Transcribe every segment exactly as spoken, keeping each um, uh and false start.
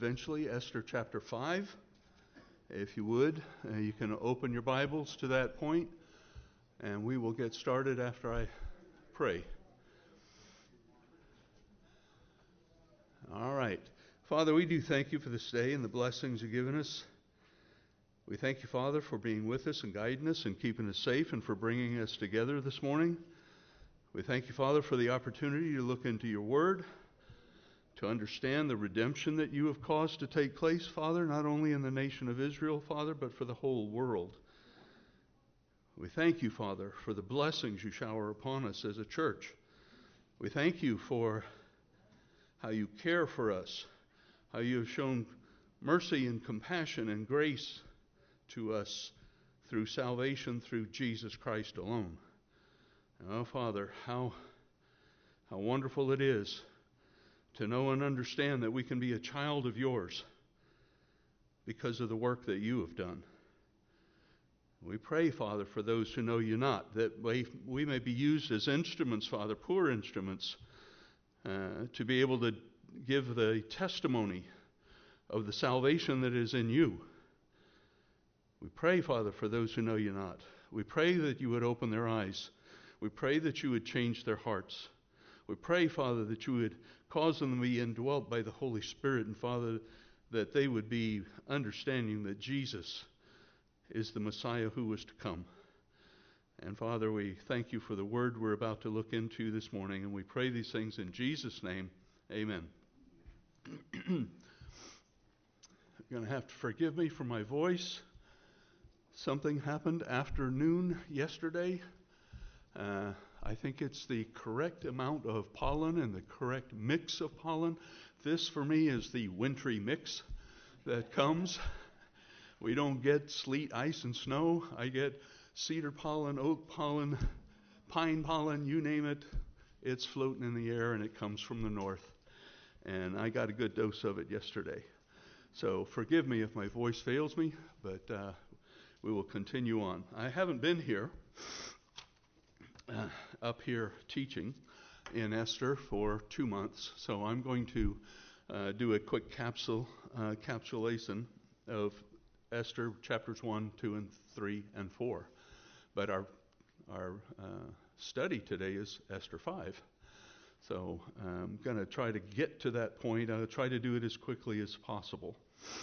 eventually Esther chapter five. If you would, uh, you can open your Bibles to that point, and we will get started after I pray. All right. Father, we do thank you for this day and the blessings you've given us. We thank you, Father, for being with us and guiding us and keeping us safe and for bringing us together this morning. We thank you, Father, for the opportunity to look into your word, to understand the redemption that you have caused to take place, Father, not only in the nation of Israel, Father, but for the whole world. We thank you, Father, for the blessings you shower upon us as a church. We thank you for how you care for us, how you have shown mercy and compassion and grace to us through salvation through Jesus Christ alone. Oh, Father, how, how wonderful it is to know and understand that we can be a child of yours because of the work that you have done. We pray, Father, for those who know you not, that we, we may be used as instruments, Father, poor instruments, uh, to be able to give the testimony of the salvation that is in you. We pray, Father, for those who know you not. We pray that you would open their eyes. We pray that you would change their hearts. We pray, Father, that you would cause them to be indwelt by the Holy Spirit, and Father, that they would be understanding that Jesus is the Messiah who was to come. And Father, we thank you for the word we're about to look into this morning, and we pray these things in Jesus' name. Amen. You're going to have to forgive me for my voice. Something happened after noon yesterday. Uh, I think it's the correct amount of pollen and the correct mix of pollen. This, for me, is the wintry mix that comes. We don't get sleet, ice, and snow. I get cedar pollen, oak pollen, pine pollen, you name it. It's floating in the air, and it comes from the north. And I got a good dose of it yesterday. So forgive me if my voice fails me, but uh, we will continue on. I haven't been here, uh, up here teaching in Esther for two months, so I'm going to uh, do a quick capsule, uh, capsulation of Esther chapters one, two, and three, and four. But our our uh, study today is Esther five. So I'm going to try to get to that point. I'll try to do it as quickly as possible.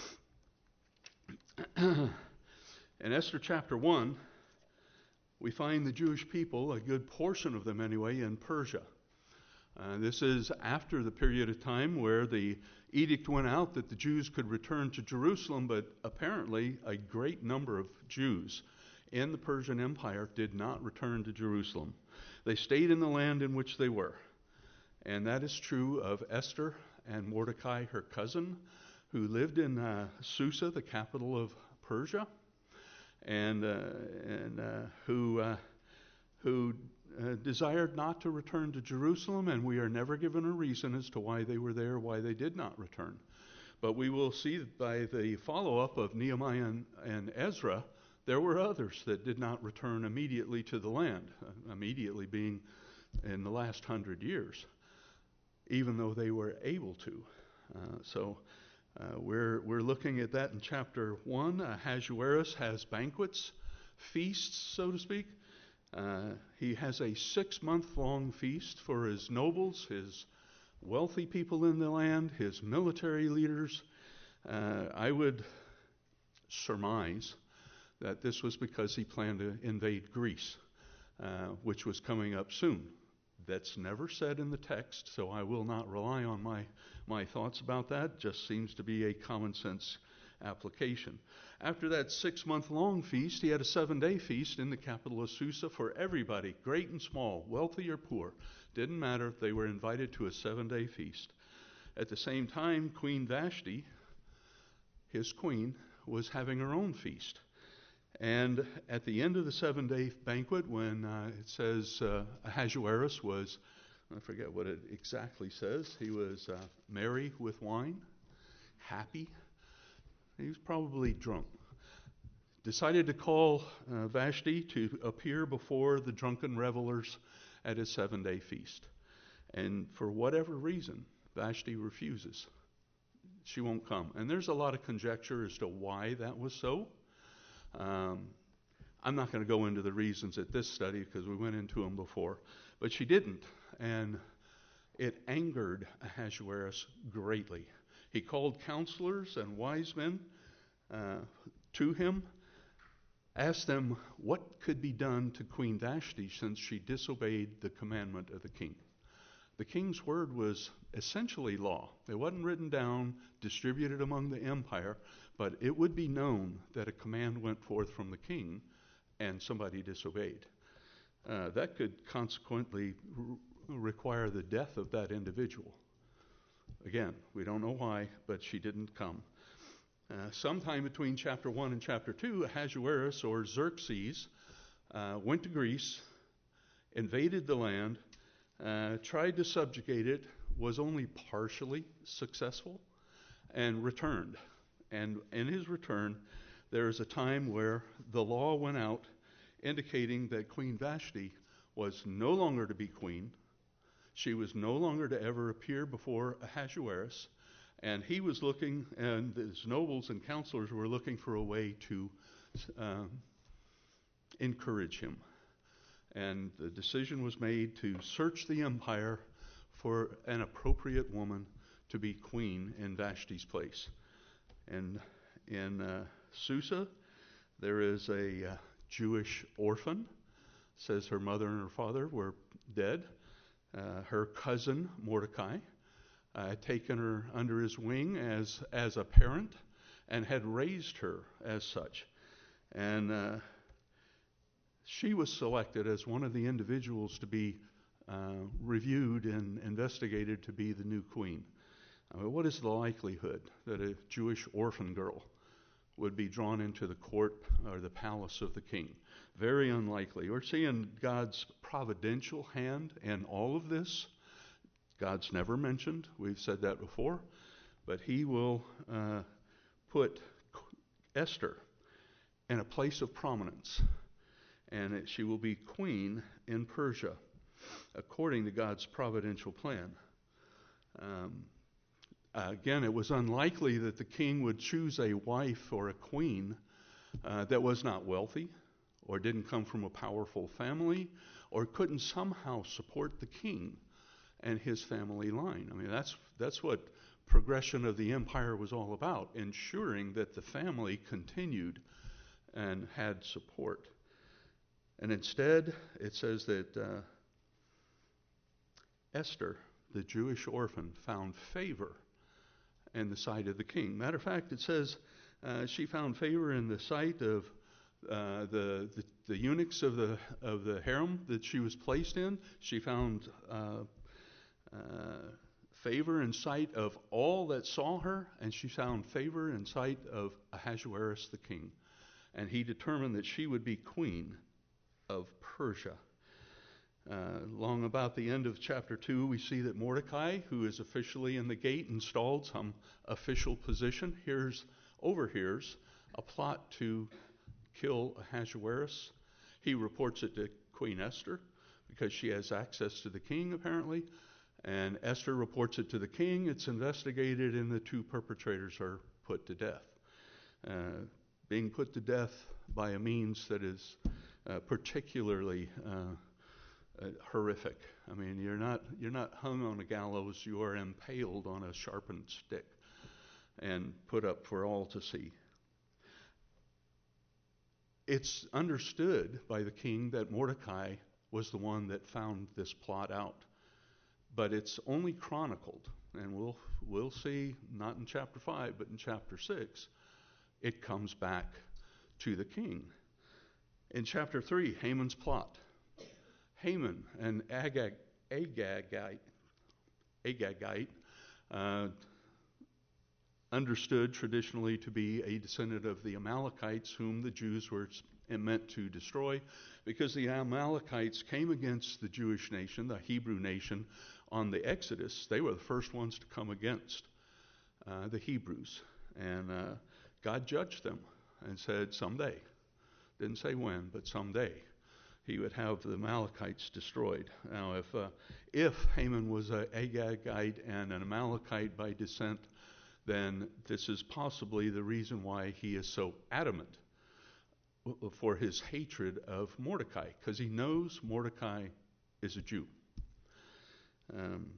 In Esther chapter one, we find the Jewish people, a good portion of them anyway, in Persia. Uh, this is after the period of time where the edict went out that the Jews could return to Jerusalem, but apparently a great number of Jews in the Persian Empire did not return to Jerusalem. They stayed in the land in which they were. And that is true of Esther and Mordecai, her cousin, who lived in uh, Susa, the capital of Persia, and uh, and uh, who uh, who uh, desired not to return to Jerusalem, and we are never given a reason as to why they were there, why they did not return. But we will see by the follow-up of Nehemiah and, and Ezra, there were others that did not return immediately to the land, uh, immediately being in the last hundred years, even though they were able to. Uh, so uh, we're we're looking at that in chapter one. Uh, Ahasuerus has banquets, feasts, so to speak. Uh, he has a six-month-long feast for his nobles, his wealthy people in the land, his military leaders. Uh, I would surmise that this was because he planned to invade Greece, uh, which was coming up soon. That's never said in the text, so I will not rely on my, my thoughts about that. Just seems to be a common sense application. After that six-month-long feast, he had a seven-day feast in the capital of Susa for everybody, great and small, wealthy or poor. Didn't matter. They were invited to a seven-day feast. At the same time, Queen Vashti, his queen, was having her own feast. And at the end of the seven-day banquet, when uh, it says uh, Ahasuerus was, I forget what it exactly says, he was uh, merry with wine, happy. He was probably drunk. Decided to call uh, Vashti to appear before the drunken revelers at his seven-day feast. And for whatever reason, Vashti refuses. She won't come. And there's a lot of conjecture as to why that was so. Um, I'm not going to go into the reasons at this study because we went into them before. But she didn't. And it angered Ahasuerus greatly. He called counselors and wise men uh, to him, asked them what could be done to Queen Vashti since she disobeyed the commandment of the king. The king's word was essentially law. It wasn't written down, distributed among the empire, but it would be known that a command went forth from the king and somebody disobeyed. Uh, that could consequently r- require the death of that individual. Again, we don't know why, but she didn't come. Uh, sometime between chapter one and chapter two, Ahasuerus, or Xerxes, uh, went to Greece, invaded the land, uh, tried to subjugate it, was only partially successful, and returned. And in his return, there is a time where the law went out indicating that Queen Vashti was no longer to be queen. She was no longer to ever appear before Ahasuerus. And he was looking, and his nobles and counselors were looking for a way to um, encourage him. And the decision was made to search the empire for an appropriate woman to be queen in Vashti's place. And in uh, Susa, there is a uh, Jewish orphan. It says her mother and her father were dead. Uh, her cousin, Mordecai, uh, had taken her under his wing as, as a parent and had raised her as such. And uh, she was selected as one of the individuals to be uh, reviewed and investigated to be the new queen. I mean, what is the likelihood that a Jewish orphan girl would be drawn into the court or the palace of the king? Very unlikely. We're seeing God's providential hand in all of this. God's never mentioned. We've said that before. But he will uh, put Esther in a place of prominence. And it, she will be queen in Persia, according to God's providential plan. Um, uh, again, it was unlikely that the king would choose a wife or a queen uh, that was not wealthy, or didn't come from a powerful family, or couldn't somehow support the king and his family line. I mean, that's that's what progression of the empire was all about, ensuring that the family continued and had support. And instead, it says that uh, Esther, the Jewish orphan, found favor in the sight of the king. Matter of fact, it says uh, she found favor in the sight of uh, the, the the eunuchs of the of the harem that she was placed in. She found uh, uh, favor in sight of all that saw her, and she found favor in sight of Ahasuerus the king. And he determined that she would be queen of Persia. Uh, long about the end of chapter two, we see that Mordecai, who is officially in the gate, installed some official position, hears, overhears a plot to kill Ahasuerus. He reports it to Queen Esther because she has access to the king, apparently. And Esther reports it to the king. It's investigated, and the two perpetrators are put to death. Uh, being put to death by a means that is uh, particularly uh, uh, horrific. I mean, you're not you're not hung on a gallows. You are impaled on a sharpened stick and put up for all to see. It's understood by the king that Mordecai was the one that found this plot out. But it's only chronicled, and we'll we'll see, not in chapter five, but in chapter six, it comes back to the king. In chapter three, Haman's plot. Haman, an Agag, Agagite, Agagite uh, understood traditionally to be a descendant of the Amalekites, whom the Jews were meant to destroy, because the Amalekites came against the Jewish nation, the Hebrew nation, on the Exodus. They were the first ones to come against uh, the Hebrews. And uh, God judged them and said someday, didn't say when, but someday, he would have the Amalekites destroyed. Now, if uh, if Haman was an Agagite and an Amalekite by descent, then this is possibly the reason why he is so adamant for his hatred of Mordecai, because he knows Mordecai is a Jew. Um,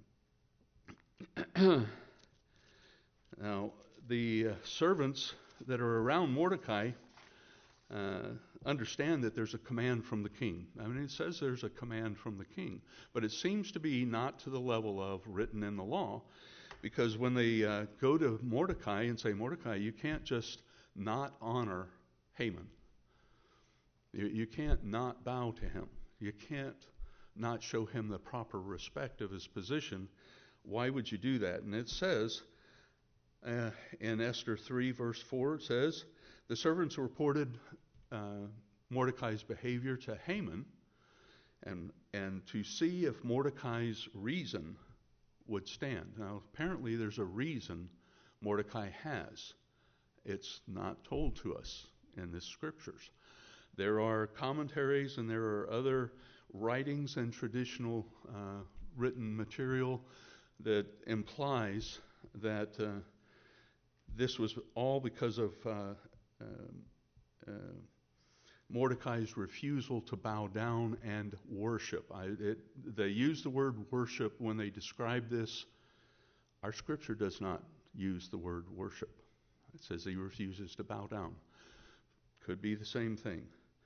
now, the uh, servants that are around Mordecai uh, understand that there's a command from the king. I mean, it says there's a command from the king, but it seems to be not to the level of written in the law, because when they uh, go to Mordecai and say, Mordecai, you can't just not honor Haman. You, you can't not bow to him. You can't not show him the proper respect of his position. Why would you do that? And it says uh, in Esther three, verse four, it says, the servants reported uh, Mordecai's behavior to Haman and, and to see if Mordecai's reason would stand. Now, apparently there's a reason Mordecai has. It's not told to us in the scriptures. There are commentaries and there are other writings and traditional uh, written material that implies that uh, this was all because of uh, uh, uh, Mordecai's refusal to bow down and worship. I, it, they use the word worship when they describe this. Our scripture does not use the word worship. It says he refuses to bow down. Could be the same thing.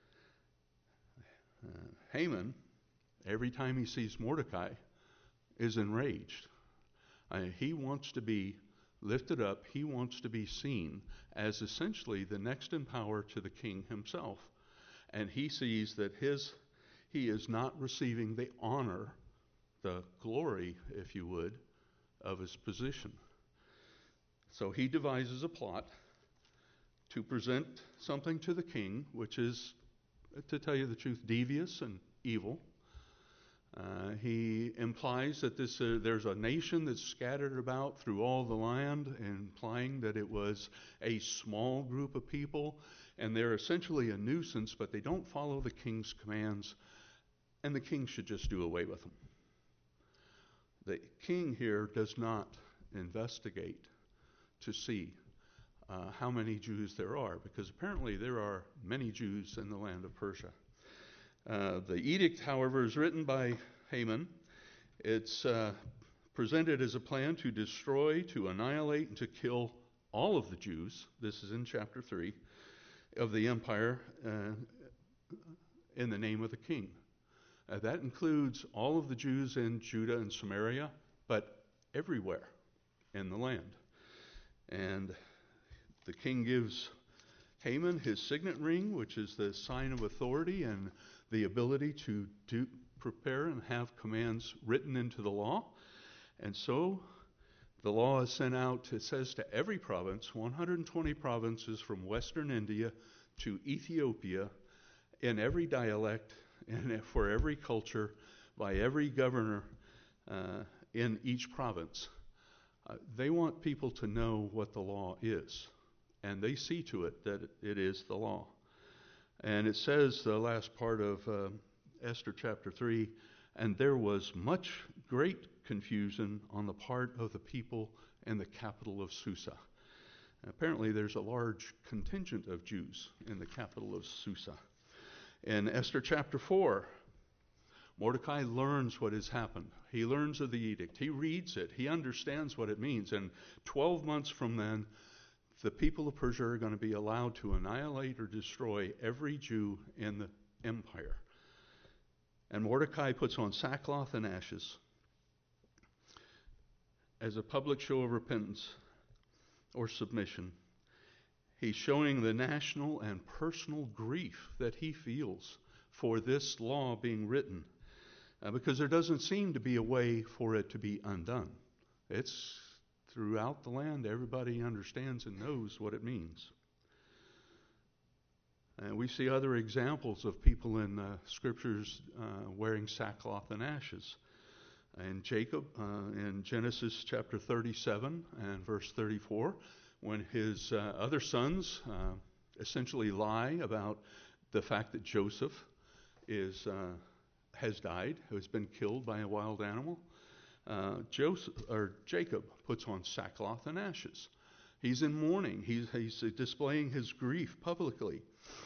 Uh, Haman, every time he sees Mordecai, is enraged. Uh, he wants to be lifted up. He wants to be seen as essentially the next in power to the king himself. And he sees that his he is not receiving the honor, the glory, if you would, of his position. So he devises a plot to present something to the king, which is, to tell you the truth, devious and evil. Uh, he implies that this uh, there's a nation that's scattered about through all the land, implying that it was a small group of people, and they're essentially a nuisance, but they don't follow the king's commands, and the king should just do away with them. The king here does not investigate to see uh, how many Jews there are, because apparently there are many Jews in the land of Persia. Uh, the edict, however, is written by Haman. It's uh, presented as a plan to destroy, to annihilate, and to kill all of the Jews. This is in chapter three of the empire uh, in the name of the king. Uh, that includes all of the Jews in Judah and Samaria, but everywhere in the land. And the king gives Haman his signet ring, which is the sign of authority and the ability to do, prepare and have commands written into the law. And so the law is sent out, it says, to every province, one hundred twenty provinces from western India to Ethiopia, in every dialect and for every culture, by every governor uh, in each province. Uh, they want people to know what the law is, and they see to it that it is the law. And it says, the last part of uh, Esther chapter three, and there was much great confusion on the part of the people in the capital of Susa. And apparently there's a large contingent of Jews in the capital of Susa. In Esther chapter four, Mordecai learns what has happened. He learns of the edict. He reads it. He understands what it means. And twelve months from then, the people of Persia are going to be allowed to annihilate or destroy every Jew in the empire. And Mordecai puts on sackcloth and ashes as a public show of repentance or submission. He's showing the national and personal grief that he feels for this law being written, uh, because there doesn't seem to be a way for it to be undone. It's throughout the land. Everybody understands and knows what it means. And we see other examples of people in uh, scriptures uh, wearing sackcloth and ashes. And Jacob, uh, in Genesis chapter thirty-seven and verse thirty-four, when his uh, other sons uh, essentially lie about the fact that Joseph is uh, has died, who has been killed by a wild animal, uh, Joseph or Jacob puts on sackcloth and ashes. He's in mourning. He's, he's displaying his grief publicly.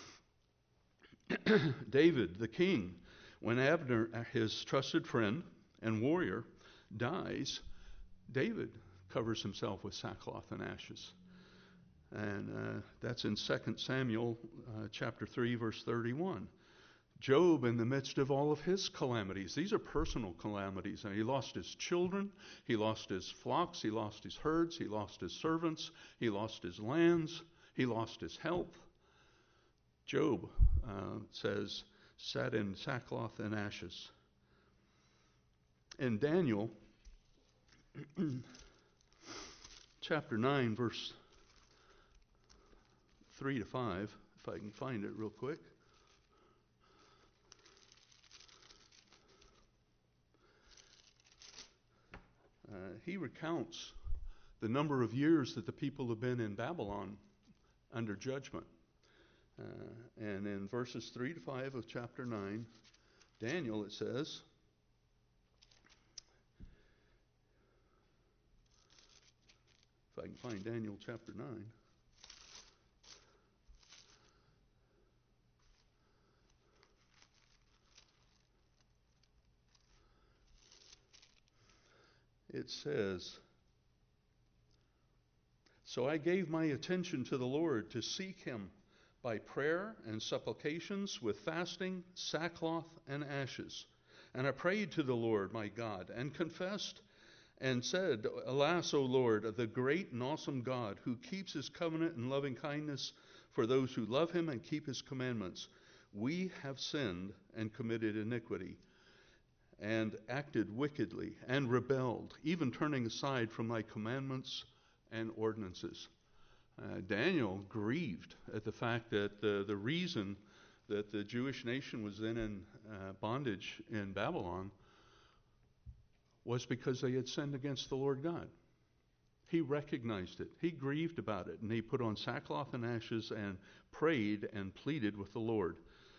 David, the king, when Abner, his trusted friend and warrior, dies, David covers himself with sackcloth and ashes. And uh, that's in Second Samuel uh, chapter three, verse thirty-one. Job, in the midst of all of his calamities, these are personal calamities. And he lost his children, he lost his flocks, he lost his herds, he lost his servants, he lost his lands, he lost his health. Job uh, says, sat in sackcloth and ashes. In Daniel, chapter nine, verse three to five, if I can find it real quick. Uh, he recounts the number of years that the people have been in Babylon under judgment. Uh, and in verses three to five of chapter nine, Daniel, it says, if I can find Daniel chapter nine. It says, so I gave my attention to the Lord to seek him by prayer and supplications with fasting, sackcloth, and ashes. And I prayed to the Lord my God and confessed and said, alas, O Lord, the great and awesome God who keeps his covenant and loving kindness for those who love him and keep his commandments, we have sinned and committed iniquity and acted wickedly and rebelled, even turning aside from thy commandments and ordinances. Uh, Daniel grieved at the fact that the, the reason that the Jewish nation was then in uh, bondage in Babylon was because they had sinned against the Lord God. He recognized it. He grieved about it, and he put on sackcloth and ashes and prayed and pleaded with the Lord.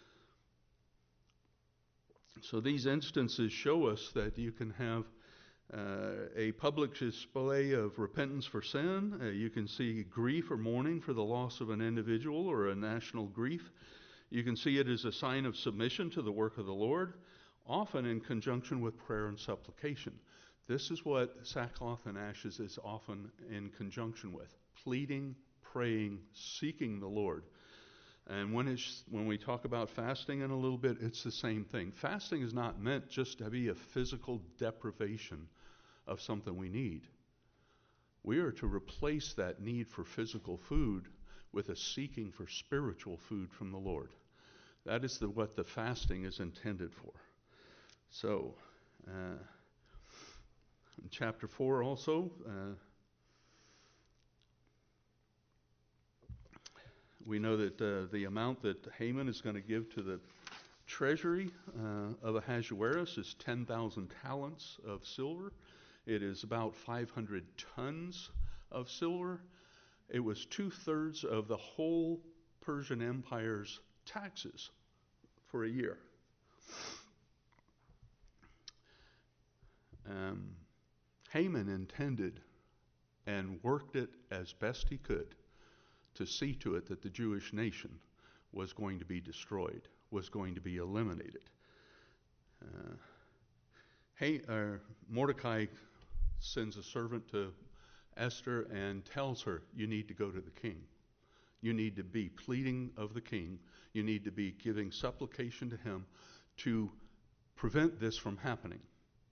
So these instances show us that you can have uh, a public display of repentance for sin. Uh, you can see grief or mourning for the loss of an individual or a national grief. You can see it as a sign of submission to the work of the Lord, often in conjunction with prayer and supplication. This is what sackcloth and ashes is often in conjunction with: pleading, praying, seeking the Lord. And when it's, when we talk about fasting in a little bit, it's the same thing. Fasting is not meant just to be a physical deprivation of something we need. We are to replace that need for physical food with a seeking for spiritual food from the Lord. That is the, what the fasting is intended for. So, uh, in chapter four also, uh, we know that uh, the amount that Haman is going to give to the treasury uh, of Ahasuerus is ten thousand talents of silver. It is about five hundred tons of silver. It was two-thirds of the whole Persian Empire's taxes for a year. Um, Haman intended and worked it as best he could to see to it that the Jewish nation was going to be destroyed, was going to be eliminated. Uh, hey, uh, Mordecai sends a servant to Esther and tells her, you need to go to the king. You need to be pleading of the king. You need to be giving supplication to him to prevent this from happening.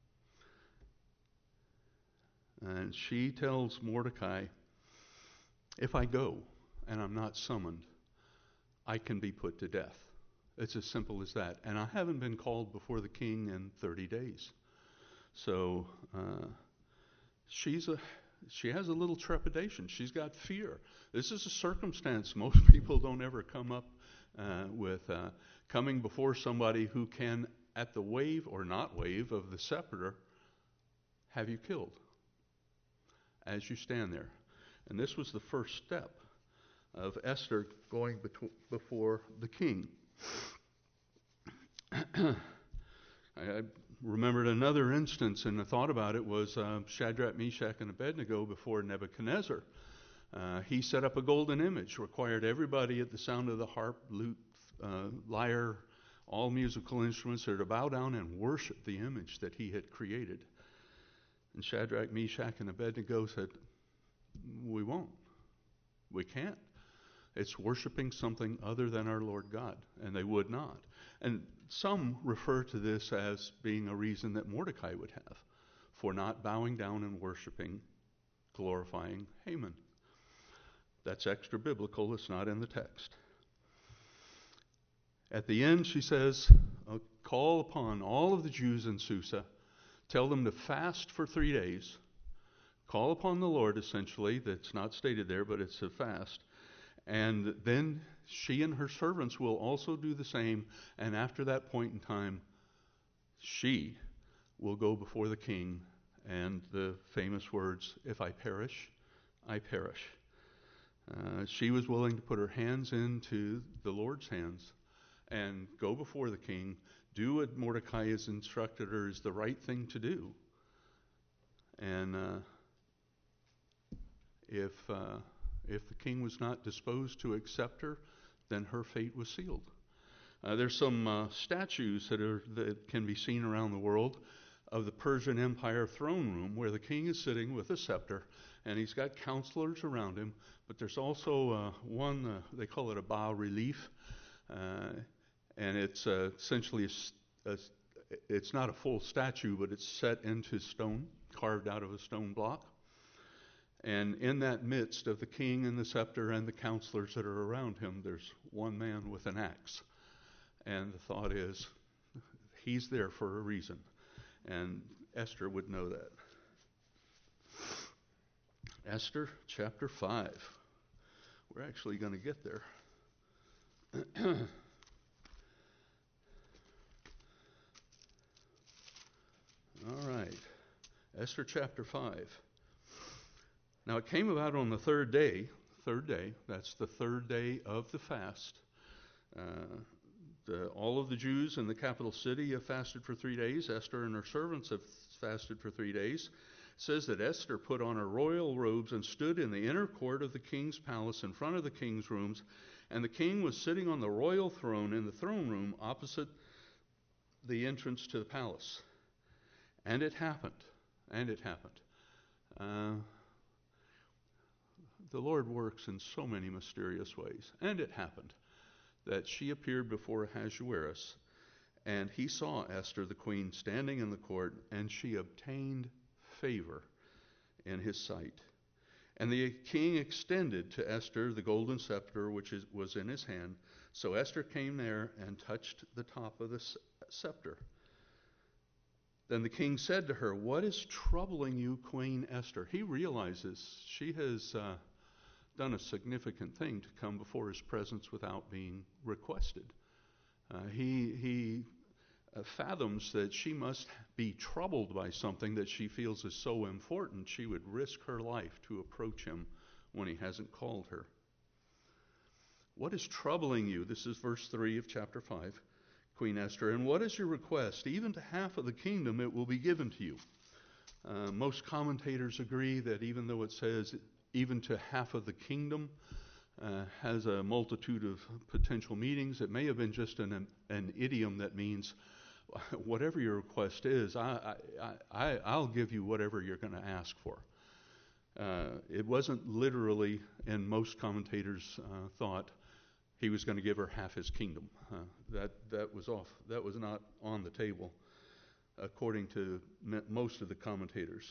And she tells Mordecai, if I go and I'm not summoned, I can be put to death. It's as simple as that. And I haven't been called before the king in thirty days. So uh, she's a she has a little trepidation. She's got fear. This is a circumstance most people don't ever come up uh, with, uh, coming before somebody who can, at the wave or not wave of the scepter, have you killed as you stand there. And this was the first step of Esther going betw- before the king. I, I remembered another instance, and the thought about it was uh, Shadrach, Meshach, and Abednego before Nebuchadnezzar. Uh, he set up a golden image, required everybody at the sound of the harp, lute, uh, lyre, all musical instruments are to bow down and worship the image that he had created. And Shadrach, Meshach, and Abednego said, we won't. We can't. It's worshiping something other than our Lord God, and they would not. And some refer to this as being a reason that Mordecai would have for not bowing down and worshiping, glorifying Haman. That's extra biblical. It's not in the text. At the end, she says, call upon all of the Jews in Susa, tell them to fast for three days, call upon the Lord, essentially. That's not stated there, but it's a fast. And then she and her servants will also do the same. And after that point in time, she will go before the king. And the famous words, if I perish, I perish. Uh, she was willing to put her hands into the Lord's hands and go before the king, do what Mordecai has instructed her is the right thing to do. And uh, if... Uh, If the king was not disposed to accept her, then her fate was sealed. Uh, there's some uh, statues that are that can be seen around the world of the Persian Empire throne room where the king is sitting with a scepter, and he's got counselors around him. But there's also uh, one, uh, they call it a bas-relief, uh, and it's uh, essentially, a, a, it's not a full statue, but it's set into stone, carved out of a stone block. And in that midst of the king and the scepter and the counselors that are around him, there's one man with an axe. And the thought is, he's there for a reason. And Esther would know that. Esther chapter five. We're actually going to get there. All right. Esther chapter five. Now it came about on the third day, third day, that's the third day of the fast. Uh, the, all of the Jews in the capital city have fasted for three days. Esther and her servants have fasted for three days. It says that Esther put on her royal robes and stood in the inner court of the king's palace in front of the king's rooms. And the king was sitting on the royal throne in the throne room opposite the entrance to the palace. And it happened, and it happened. Uh, The Lord works in so many mysterious ways. And it happened that she appeared before Ahasuerus, and he saw Esther the queen standing in the court, and she obtained favor in his sight. And the king extended to Esther the golden scepter which is, was in his hand. So Esther came there and touched the top of the scepter. Then the king said to her, "What is troubling you, Queen Esther?" He realizes she has uh, done a significant thing to come before his presence without being requested. Uh, he he uh, fathoms that she must be troubled by something that she feels is so important she would risk her life to approach him when he hasn't called her. What is troubling you? This is verse three of chapter five. Queen Esther, and what is your request? Even to half of the kingdom it will be given to you. Uh, most commentators agree that even though it says even to half of the kingdom, uh, has a multitude of potential meanings. It may have been just an, an idiom that means whatever your request is, I, I, I, I'll give you whatever you're going to ask for. Uh, it wasn't literally, and most commentators uh, thought, he was going to give her half his kingdom. Uh, that that was off. That was not on the table, according to most of the commentators.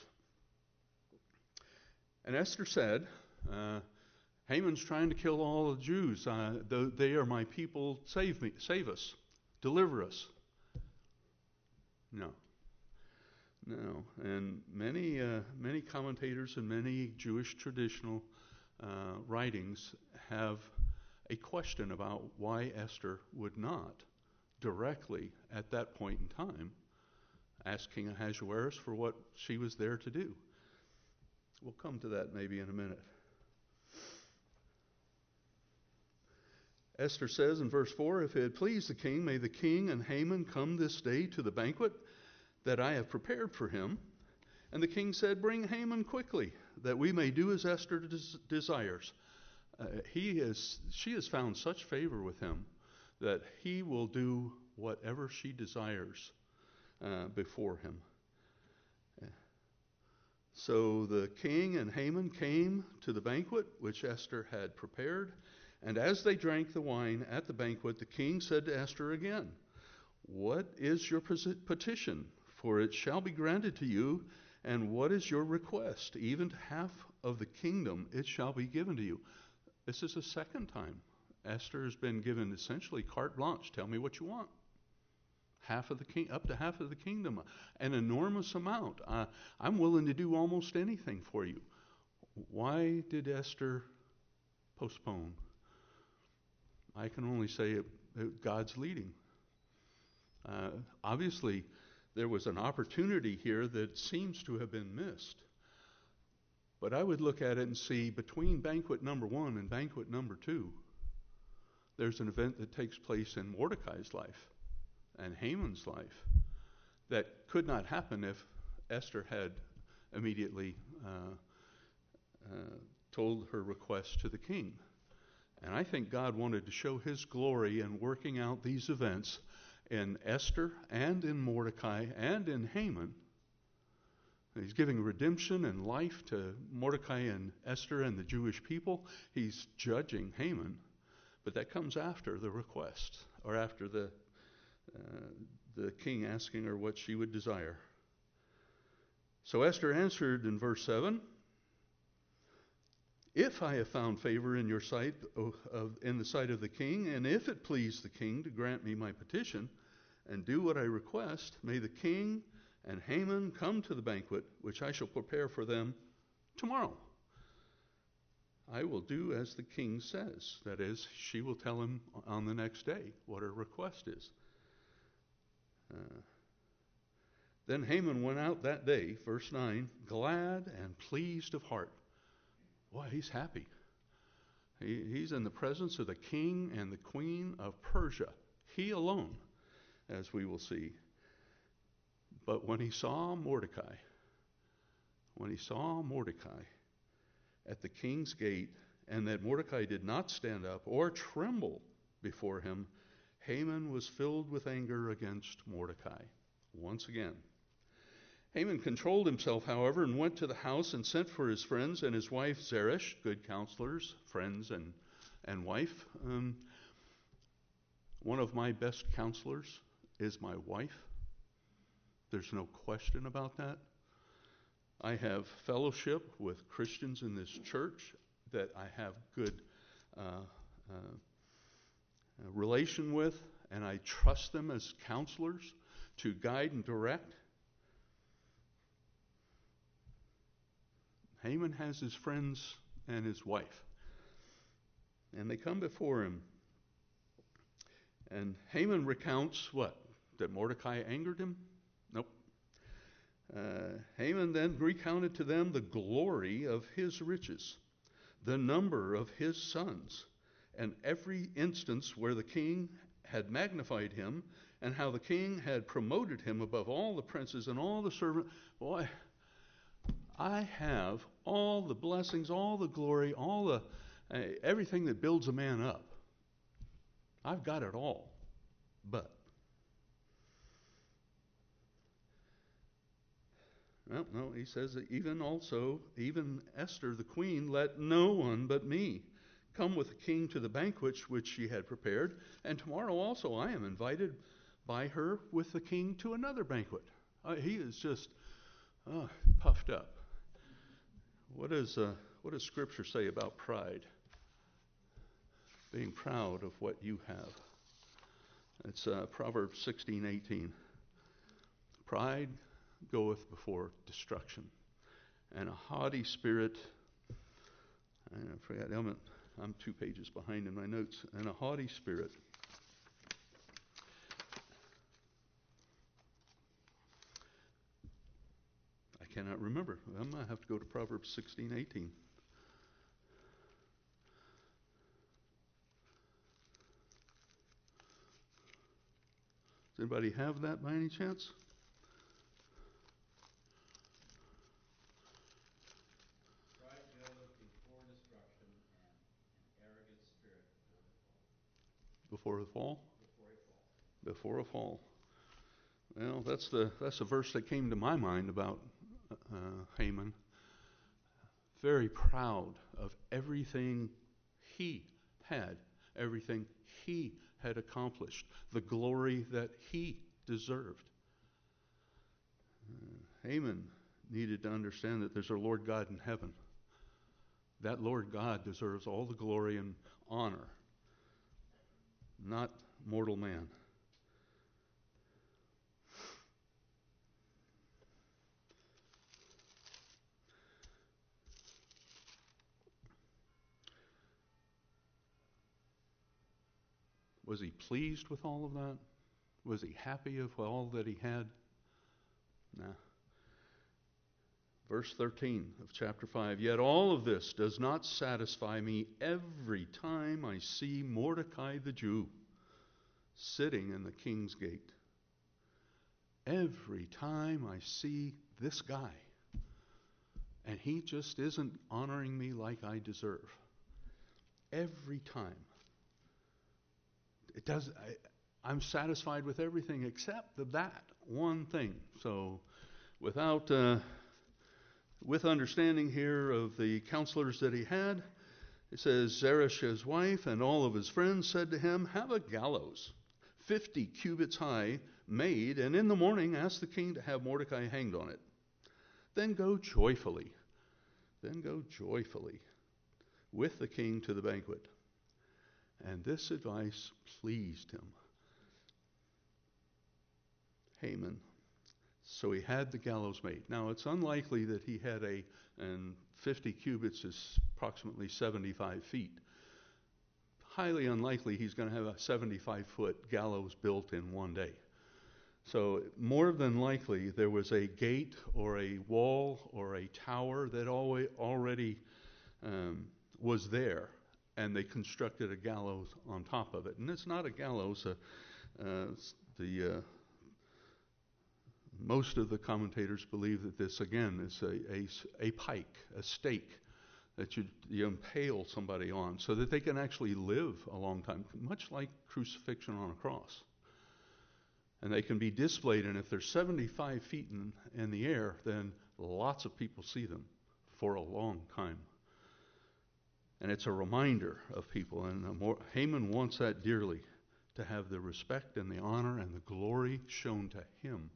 And Esther said, uh, "Haman's trying to kill all the Jews. Uh, they are my people. Save me, save us, deliver us." No, no. And many uh, many commentators and many Jewish traditional uh, writings have a question about why Esther would not directly at that point in time ask King Ahasuerus for what she was there to do. We'll come to that maybe in a minute. Esther says in verse four, "If it had pleased the king, may the king and Haman come this day to the banquet that I have prepared for him." And the king said, "Bring Haman quickly." that we may do as Esther des- desires. Uh, he is, she has found such favor with him that he will do whatever she desires uh, before him. So the king and Haman came to the banquet which Esther had prepared, and as they drank the wine at the banquet, the king said to Esther again, "What is your petition? For it shall be granted to you. And what is your request? Even half of the kingdom it shall be given to you." This is the second time Esther has been given essentially carte blanche. Tell me what you want. Half of the king, up to half of the kingdom, an enormous amount. Uh, I'm willing to do almost anything for you. Why did Esther postpone? I can only say it, it, God's leading. Uh, obviously, there was an opportunity here that seems to have been missed. But I would look at it and see between banquet number one and banquet number two, there's an event that takes place in Mordecai's life and Haman's life that could not happen if Esther had immediately uh, uh, told her request to the king. And I think God wanted to show his glory in working out these events in Esther and in Mordecai and in Haman. He's giving redemption and life to Mordecai and Esther and the Jewish people. He's judging Haman, but that comes after the request, or after the uh, the king asking her what she would desire. So Esther answered in verse seven, "If I have found favor in your sight, o, of, in the sight of the king, and if it please the king to grant me my petition and do what I request, may the king and Haman come to the banquet which I shall prepare for them tomorrow. I will do as the king says." That is, she will tell him on the next day what her request is. Uh, then Haman went out that day, verse nine, glad and pleased of heart. Boy, he's happy. He, he's in the presence of the king and the queen of Persia. He alone, as we will see. But when he saw Mordecai, when he saw Mordecai at the king's gate, and that Mordecai did not stand up or tremble before him, Haman was filled with anger against Mordecai. Once again. Haman controlled himself, however, and went to the house and sent for his friends and his wife Zeresh, good counselors, friends and, and wife. Um, one of my best counselors is my wife. There's no question about that. I have fellowship with Christians in this church that I have good uh, uh, relation with, and I trust them as counselors to guide and direct. Haman has his friends and his wife, and they come before him. And Haman recounts what? That Mordecai angered him? Nope. Uh, Haman then recounted to them the glory of his riches, the number of his sons, and every instance where the king had magnified him, and how the king had promoted him above all the princes and all the servants. Boy, I have all the blessings, all the glory, all the uh, everything that builds a man up. I've got it all. But no, no, he says that even also, even Esther the queen, let no one but me come with the king to the banquet which she had prepared, and tomorrow also I am invited by her with the king to another banquet. Uh, he is just uh, puffed up. What does uh, what does Scripture say about pride? Being proud of what you have. It's uh, Proverbs sixteen eighteen. Pride goeth before destruction, and a haughty spirit. I forgot. I'm, I'm two pages behind in my notes. And a haughty spirit. I cannot remember. I'm going to have to go to Proverbs sixteen eighteen. Does anybody have that by any chance? Before the fall? Before a fall. Well, that's the that's the verse that came to my mind about uh, Haman. Very proud of everything he had, everything he had accomplished, the glory that he deserved. Uh, Haman needed to understand that there's a Lord God in heaven. That Lord God deserves all the glory and honor, not mortal man. Was he pleased with all of that? Was he happy with all that he had? Nah. Verse thirteen of chapter five, yet all of this does not satisfy me every time I see Mordecai the Jew sitting in the king's gate. Every time I see this guy, and he just isn't honoring me like I deserve. Every time. It does. I, I'm satisfied with everything except the, that one thing. So, without, uh, with understanding here of the counselors that he had, it says Zeresh, his wife, and all of his friends said to him, "Have a gallows, fifty cubits high, made, and in the morning ask the king to have Mordecai hanged on it. Then go joyfully, then go joyfully with the king to the banquet." And this advice pleased him. Haman. So he had the gallows made. Now it's unlikely that he had a, and fifty cubits is approximately seventy-five feet. Highly unlikely he's going to have a seventy-five foot gallows built in one day. So more than likely there was a gate or a wall or a tower that already um, was there. And they constructed a gallows on top of it. And it's not a gallows. Uh, uh, the uh, most of the commentators believe that this, again, is a, a, a pike, a stake that you, you impale somebody on so that they can actually live a long time, much like crucifixion on a cross. And they can be displayed, and if they're seventy-five feet in, in the air, then lots of people see them for a long time. And it's a reminder of people, and more, Haman wants that dearly, to have the respect and the honor and the glory shown to him.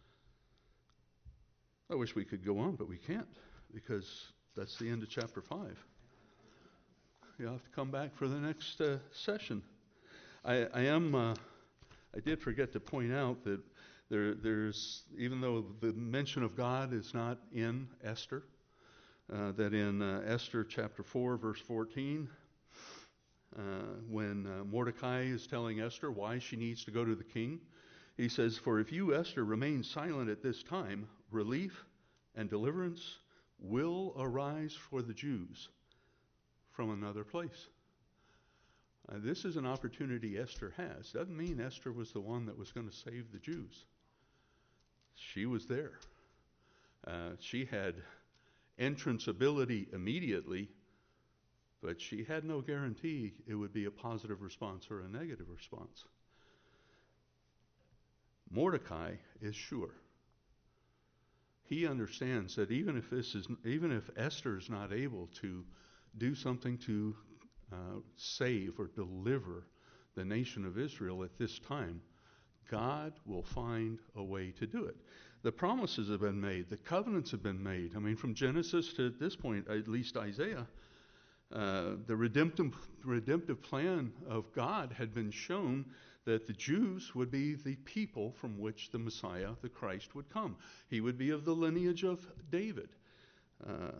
I wish we could go on, but we can't, because that's the end of chapter five. You'll have to come back for the next uh, session. I, I am, uh, I did forget to point out that there, there's, even though the mention of God is not in Esther, Uh, that in uh, Esther chapter four, verse fourteen, uh, when uh, Mordecai is telling Esther why she needs to go to the king, he says, "For if you, Esther, remain silent at this time, relief and deliverance will arise for the Jews from another place." Uh, this is an opportunity Esther has. Doesn't mean Esther was the one that was going to save the Jews. She was there. Uh, she had entrance ability immediately, but she had no guarantee it would be a positive response or a negative response. Mordecai is sure. He understands that even if this is, even if Esther is not able to do something to uh, save or deliver the nation of Israel at this time, God will find a way to do it. The promises have been made. The covenants have been made. I mean, from Genesis to this point, at least Isaiah, uh, the redemptive, redemptive plan of God had been shown that the Jews would be the people from which the Messiah, the Christ, would come. He would be of the lineage of David. Uh,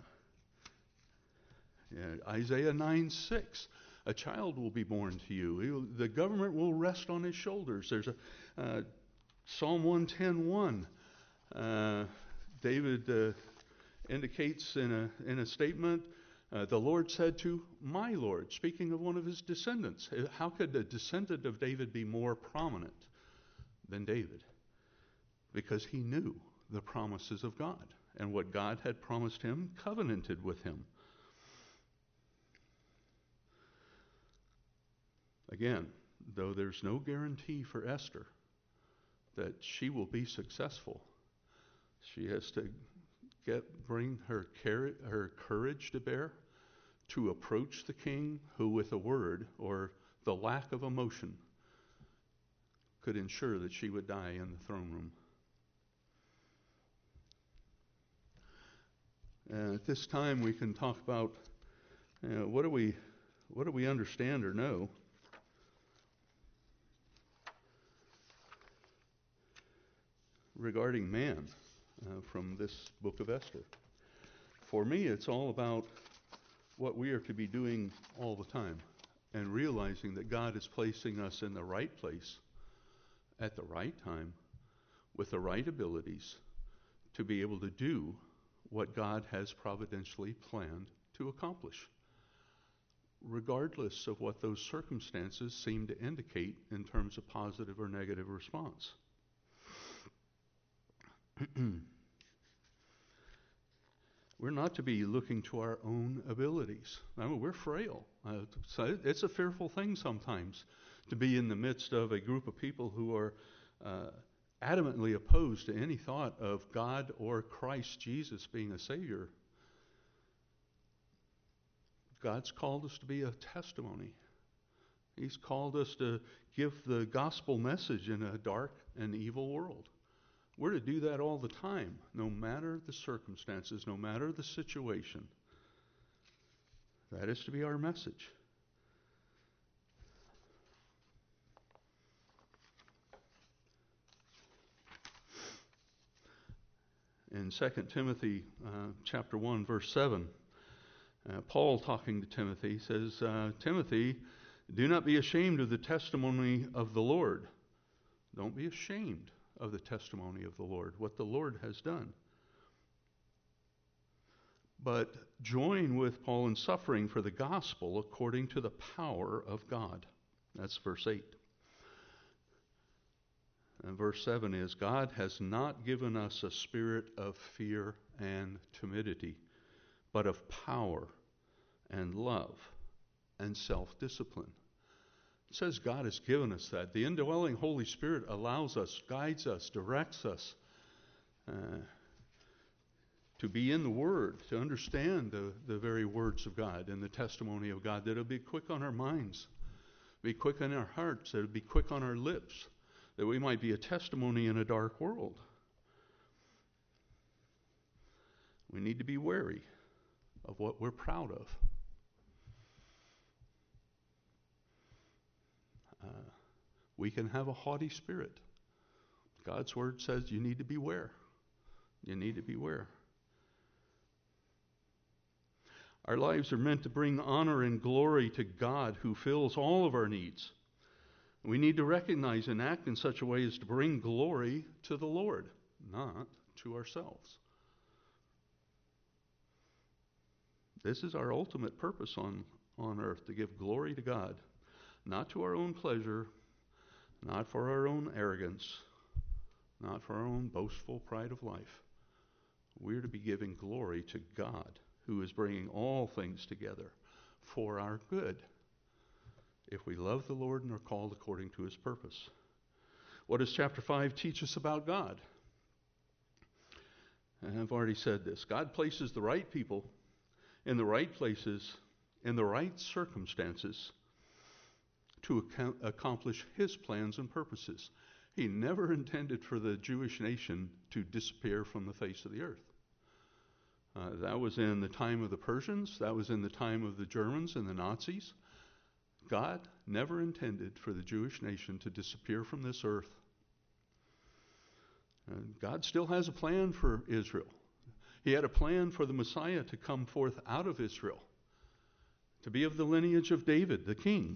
yeah, Isaiah nine six. A child will be born to you. He'll, the government will rest on his shoulders. There's a uh, Psalm one ten one. Uh, David uh, indicates in a in a statement, uh, the Lord said to my Lord, speaking of one of his descendants. How could a descendant of David be more prominent than David? Because he knew the promises of God and what God had promised him, covenanted with him. Again, though there's no guarantee for Esther that she will be successful, she has to get bring her car- her courage to bear to approach the king, who with a word or the lack of emotion could ensure that she would die in the throne room. Uh, at this time, we can talk about uh, what do we what do we understand or know regarding man uh, from this book of Esther. For me, it's all about what we are to be doing all the time, and realizing that God is placing us in the right place at the right time with the right abilities to be able to do what God has providentially planned to accomplish, regardless of what those circumstances seem to indicate in terms of positive or negative response. We're not to be looking to our own abilities. I mean, we're frail. Uh, so it's a fearful thing sometimes to be in the midst of a group of people who are uh, adamantly opposed to any thought of God or Christ Jesus being a Savior. God's called us to be a testimony. He's called us to give the gospel message in a dark and evil world. We're to do that all the time, no matter the circumstances, no matter the situation. That is to be our message. In Second Timothy uh, chapter one, verse seven, uh, Paul talking to Timothy says, uh, Timothy, do not be ashamed of the testimony of the Lord. Don't be ashamed of the testimony of the Lord, what the Lord has done. But join with Paul in suffering for the gospel according to the power of God. That's verse eight. And verse seven is, God has not given us a spirit of fear and timidity, but of power and love and self-discipline. It says God has given us that. The indwelling Holy Spirit allows us, guides us, directs us uh, to be in the Word, to understand the, the very words of God and the testimony of God, that it'll be quick on our minds, be quick in our hearts, that it'll be quick on our lips, that we might be a testimony in a dark world. We need to be wary of what we're proud of. Uh, we can have a haughty spirit. God's word says you need to beware. You need to beware. Our lives are meant to bring honor and glory to God, who fills all of our needs. We need to recognize and act in such a way as to bring glory to the Lord, not to ourselves. This is our ultimate purpose on, on earth, to give glory to God, not to our own pleasure, not for our own arrogance, not for our own boastful pride of life. We're to be giving glory to God, who is bringing all things together for our good, if we love the Lord and are called according to his purpose. What does chapter five teach us about God? And I've already said this. God places the right people in the right places, in the right circumstances, to account, accomplish his plans and purposes. He never intended for the Jewish nation to disappear from the face of the earth. Uh, that was in the time of the Persians. That was in the time of the Germans and the Nazis. God never intended for the Jewish nation to disappear from this earth. And God still has a plan for Israel. He had a plan for the Messiah to come forth out of Israel, to be of the lineage of David, the king.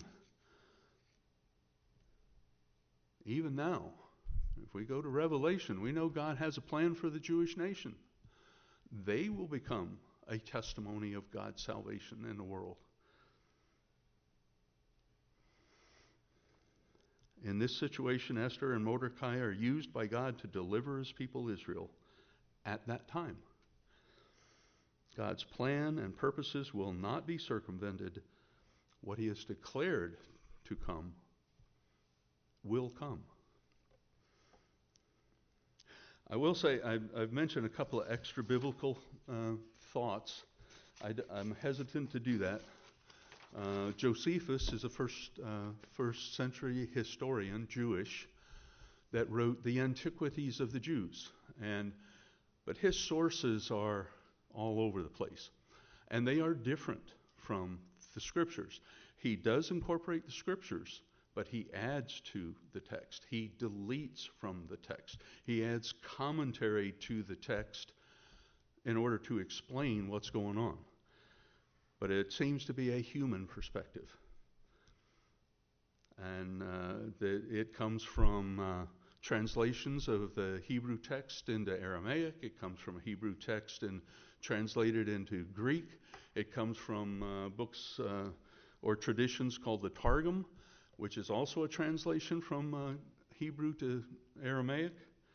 Even now, if we go to Revelation, we know God has a plan for the Jewish nation. They will become a testimony of God's salvation in the world. In this situation, Esther and Mordecai are used by God to deliver his people Israel at that time. God's plan and purposes will not be circumvented. What he has declared to come will come. I will say, I've, I've mentioned a couple of extra biblical uh, thoughts. I d- I'm hesitant to do that. Uh, Josephus is a first, uh, first century historian, Jewish, that wrote the Antiquities of the Jews. And but his sources are all over the place. And they are different from the scriptures. He does incorporate the scriptures, but he adds to the text. He deletes from the text. He adds commentary to the text in order to explain what's going on. But it seems to be a human perspective. And uh, the, it comes from uh, translations of the Hebrew text into Aramaic. It comes from a Hebrew text and translated into Greek. It comes from uh, books uh, or traditions called the Targum, which is also a translation from uh, Hebrew to Aramaic,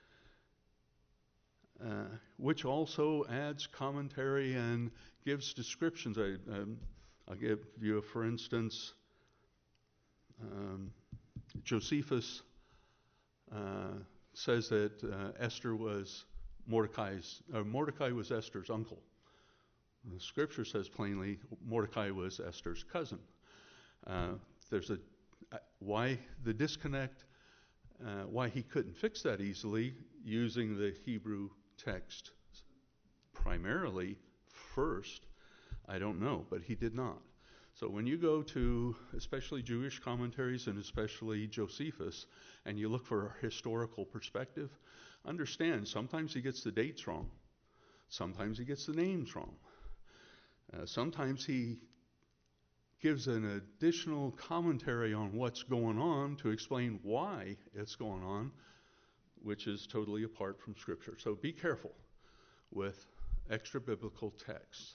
uh, which also adds commentary and gives descriptions. I, um, I'll give you, a, for instance, um, Josephus uh, says that uh, Esther was Mordecai's, uh, Mordecai was Esther's uncle. The scripture says plainly Mordecai was Esther's cousin. Uh, there's a uh, why the disconnect, uh, why he couldn't fix that easily using the Hebrew text primarily first, I don't know, but he did not. So when you go to especially Jewish commentaries and especially Josephus, and you look for a historical perspective, understand sometimes he gets the dates wrong. Sometimes he gets the names wrong. Uh, sometimes he gives an additional commentary on what's going on to explain why it's going on, which is totally apart from Scripture. So be careful with extra biblical texts.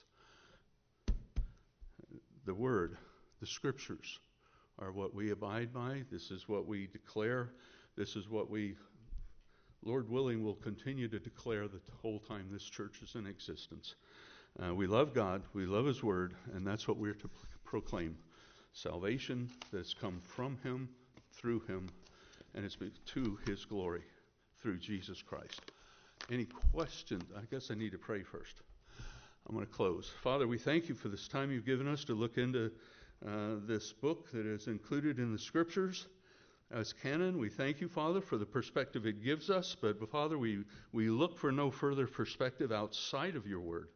The Word, the Scriptures, are what we abide by. This is what we declare. This is what we, Lord willing, will continue to declare the whole time this church is in existence. Uh, we love God, we love His Word, and that's what we're to proclaim. Salvation that's come from Him, through Him, and it's to His glory through Jesus Christ. Any questions? I guess I need to pray first. I'm going to close. Father, we thank you for this time you've given us to look into uh, this book that is included in the Scriptures as canon. We thank you, Father, for the perspective it gives us, but Father, we, we look for no further perspective outside of your Word.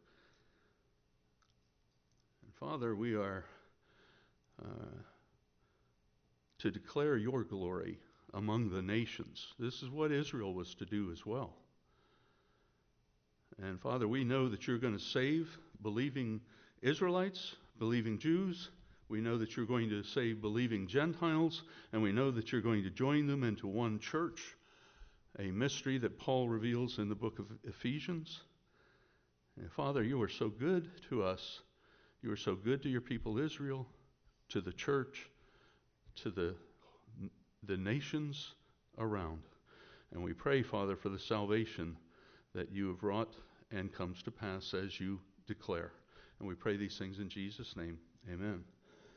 And Father, we are uh, to declare your glory among the nations. This is what Israel was to do as well. And Father, we know that you're going to save believing Israelites, believing Jews. We know that you're going to save believing Gentiles, and we know that you're going to join them into one church, a mystery that Paul reveals in the book of Ephesians. And Father, you are so good to us. You are so good to your people Israel, to the church, to the, the nations around. And we pray, Father, for the salvation that you have wrought and comes to pass as you declare. And we pray these things in Jesus' name. Amen.